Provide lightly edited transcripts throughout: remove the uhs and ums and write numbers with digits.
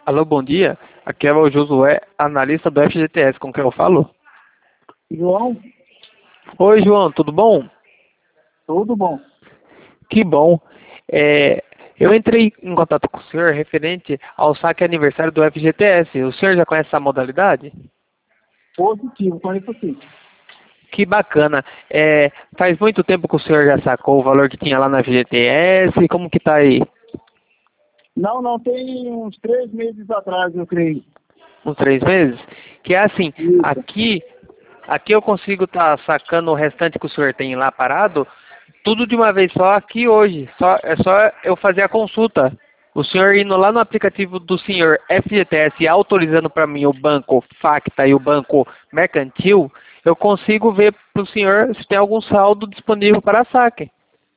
Alô, bom dia. Aqui é o Josué, analista do FGTS. Com quem eu falo? João, Oi, João, tudo bom? tudo bom. Que bom. Eu entrei em contato com o senhor referente ao saque aniversário do FGTS. O senhor já conhece essa modalidade? Positivo, conheço sim. Que bacana. Faz muito tempo que o senhor já sacou o valor que tinha lá na FGTS. Como que tá aí? Não, tem uns 3 meses atrás, eu creio. Uns 3 meses? Que é assim, Isso. aqui eu consigo estar sacando o restante que o senhor tem lá parado, tudo de uma vez só aqui hoje. É só eu fazer a consulta. O senhor indo lá no aplicativo do senhor FGTS e autorizando para mim o banco Facta e o banco Mercantil, eu consigo ver para o senhor se tem algum saldo disponível para saque.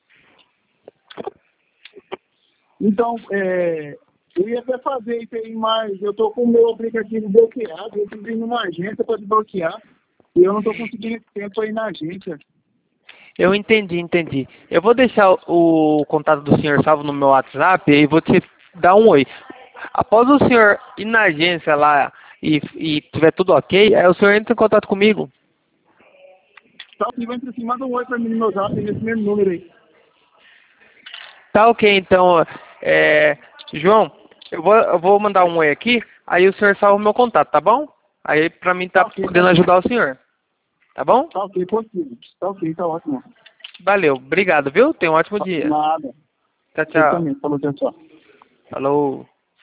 Então, eu ia até fazer isso aí, mas eu tô com o meu aplicativo bloqueado. Eu preciso ir numa agência para desbloquear. E eu não tô conseguindo esse tempo aí na agência. Eu entendi. Eu vou deixar o contato do senhor salvo no meu WhatsApp e vou te dar um oi. Após o senhor ir na agência lá e tiver tudo ok, aí o senhor entra em contato comigo. Tá, se vai assim, manda um oi para mim no meu zap, nesse mesmo número aí. Tá ok, então, João, eu vou mandar um oi aqui, aí o senhor salva o meu contato, tá bom? Aí pra mim tá Tá ok, podendo ajudar o senhor, tá bom? tá ok, positivo. Tá ok, tá ótimo. Valeu, obrigado, viu? Tenha um ótimo dia. Nada. Tchau, Você tchau. também, falou, tchau, tchau. Falou.